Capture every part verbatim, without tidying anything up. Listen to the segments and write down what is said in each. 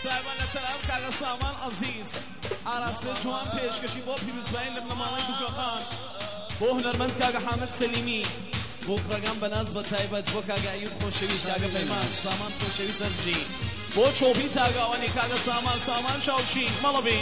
سایبان طرف کاغ سامان عزیز آراسته جوان پیشکشی با پیروزبایی لبنمانای دوکاخان با هنرمند کاغ حامد سلیمی با پرگام بناز و تایبت با کاغ ایوب خوشویست کاغ پیمان سامان خوشویست سرجی با چوبی تاغاوانی کاغ سامان سامان شاوشی مالبی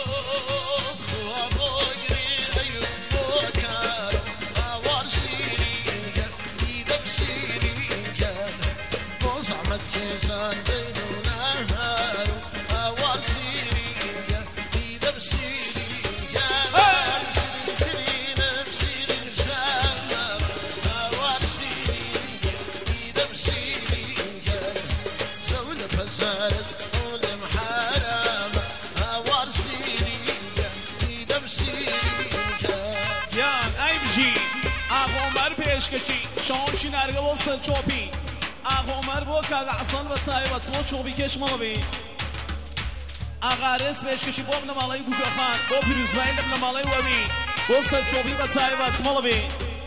پیشکشی شانشی نرگه با سر چوبی آقا عمر با کاغ حسن و تایبت با چوبی کش مالبی آقا رس پیشکشی با لبنمالای گوگاخان با پیروزبایی لبنمالای وبی با سر چوبی و تایبت مالبی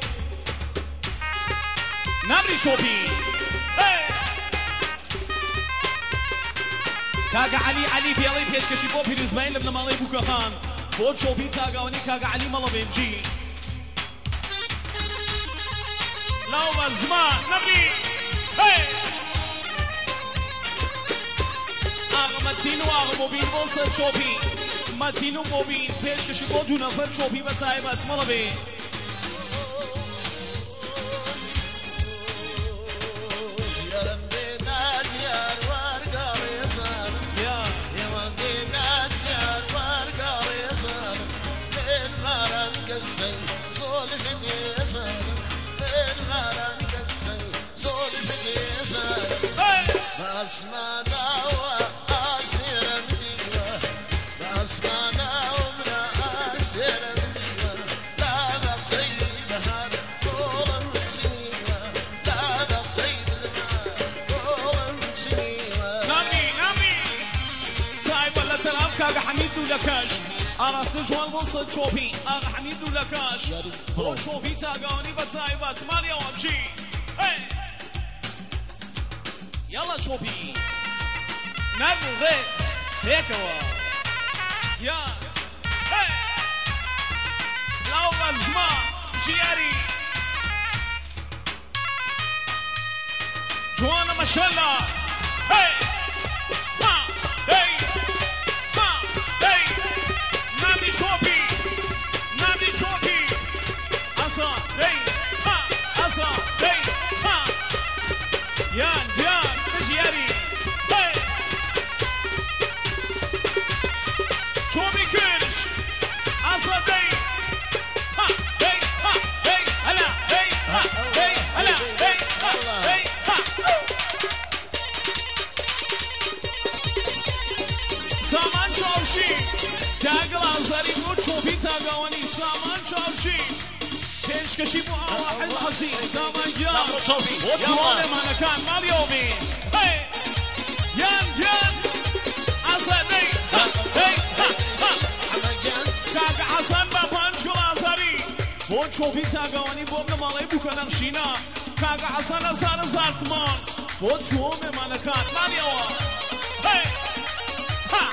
نمری چوبی کاغ علی علی بیالی پیشکشی با پیروزبایی لبنمالای گوگاخان با چوبی تاغاوانی کاغ علی مالبی بجی لو زمان نبي هي آقا متین و آقا مبین با سر چوبی متین و مبین پیشکشی با دو نفر چوبی و تایبت مالبی لكاش أراسل جوان وصل شوبي أغا حميد لكاش هو شوبي تاقوني بتايبات ماليا وامشي يلا شوبي نرمو غيز هيكوا يا لو غزما جياري جوانا ما شاء الله هي ها هي شوبي نامي شوبي أصا هي ها أصا هي ها يان يان نجياري هي شوبي كرش أصا هي ها هي ها هي هلا هي ها هي هلا هي ها هي ها سامان شوشي تاقل عزاري بو چوبی تاقواني سامان چاوشي پیشکشی بو آواح العزيز سامان جان و دوانه مانکان ماليومي هي يان يان عزادي ها هي ها ها تاق حسن با پنج گل عزاري بو چوبی تاقواني بو مالي بو کنقشينا تاق حسن ازار زارتمان بو دوانه مانکان ماليومي هي ها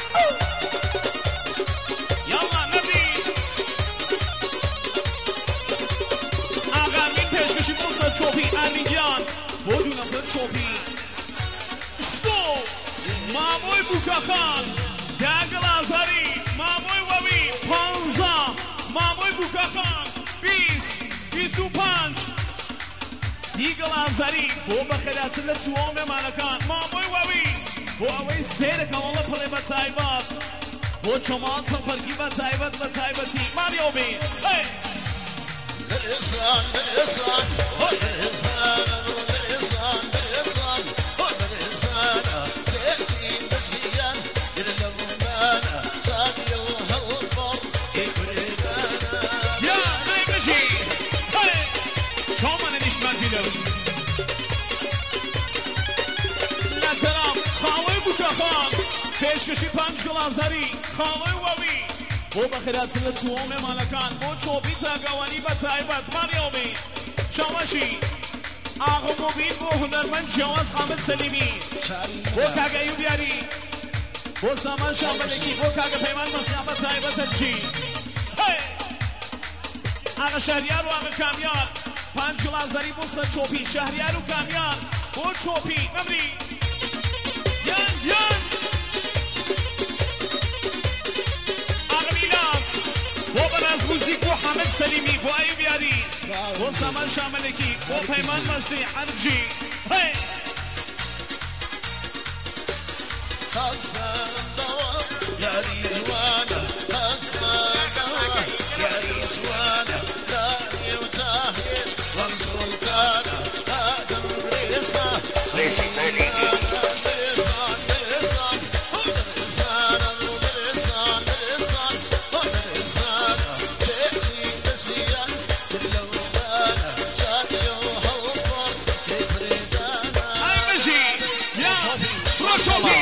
چوبی امیگان بودو نفر چوبی ستو ماموی بوکاخان دنگل آزاری ماموی ووی پانزا ماموی بوکاخان بیس بیس و پنج سیگل آزاری بو بخیلات لتوام مالکان ماموی ووی بو اوی سیر کاملا پلی بطایبات بو چمان تنپرگی بطایبات بطایباتی ماریو بی هی الإنسان الإنسان هو الإنسان الإنسان الإنسان هو الإنسان زيتين بزيان الأمانة صادي الهضبر يكردانا يا نيمشي هاي شو ما نشمان فيلم لا ترام خاوي بوكاخان پیشکشی پنج گلازاری خاوی ووی بو بخیرات سنت توام مالکان بو چوبی تاقوانی بطایبت ماریومی شواشی آقا مبین بو هنرمند جواز حامد سلیمی بو کاغ ایوب یاری بۆ سامان شامبەلێکی بۆ کاگە پەیمان مەسیامە تایبەتە جی ئاغا شەهریار و ئاغا کامیار پانج گڵازەری بۆ سەر چۆپی شەهریار و کامیار بۆ چۆپی مەمری یان یان ئاغا میلاد بۆ بەراز موزیک بۆ حامد سەلیمی بۆ ئەیوب یاری بۆ سامان شامبەلێکی بۆ پەیمان مەسی عەرجی هەی خاصة دوا يا رجوانا خاصة دوا يا رجوانا داري وتاهير والسلطانة آدم ريسا ريسي تاليني ريسان ريسان ريسان ريسان ريسان ريسان تأتي بسيان تلوبانا جاتي وهوبر كبردانا هاي مجي يا روشوبي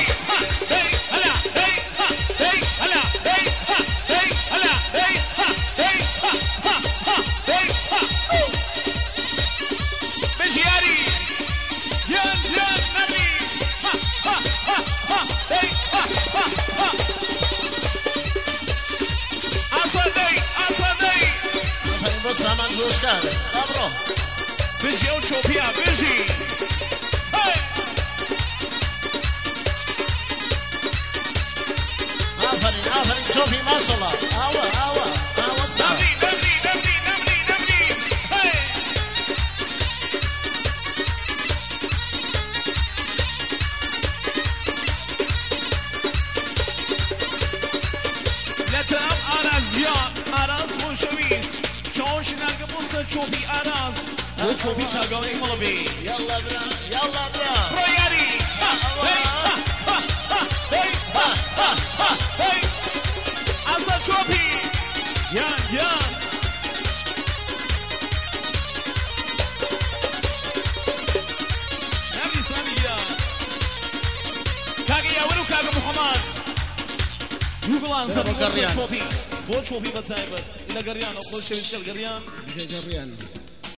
سامان جوش کرده ابرو بجی او چوپیا بجی آفرین آفرین چوپی ماشالله آوا آوا آوا نمری نمری نمری نمری نمری لتم آرازیان آراز خوشویز شاش نرگه بوسه چوبی آراز بو چوبی تاگانی مالبی يلا برا يلا برا رویاری ازا چوبی یان یان نمی سامیه کاگه یاورو کاگه محمد یوگلان زد بوسه چوبی بۆ چۆپی بەتایبەت لە گەڕیان ئەو خۆشەویستە گەڕیان بژێ گەڕیان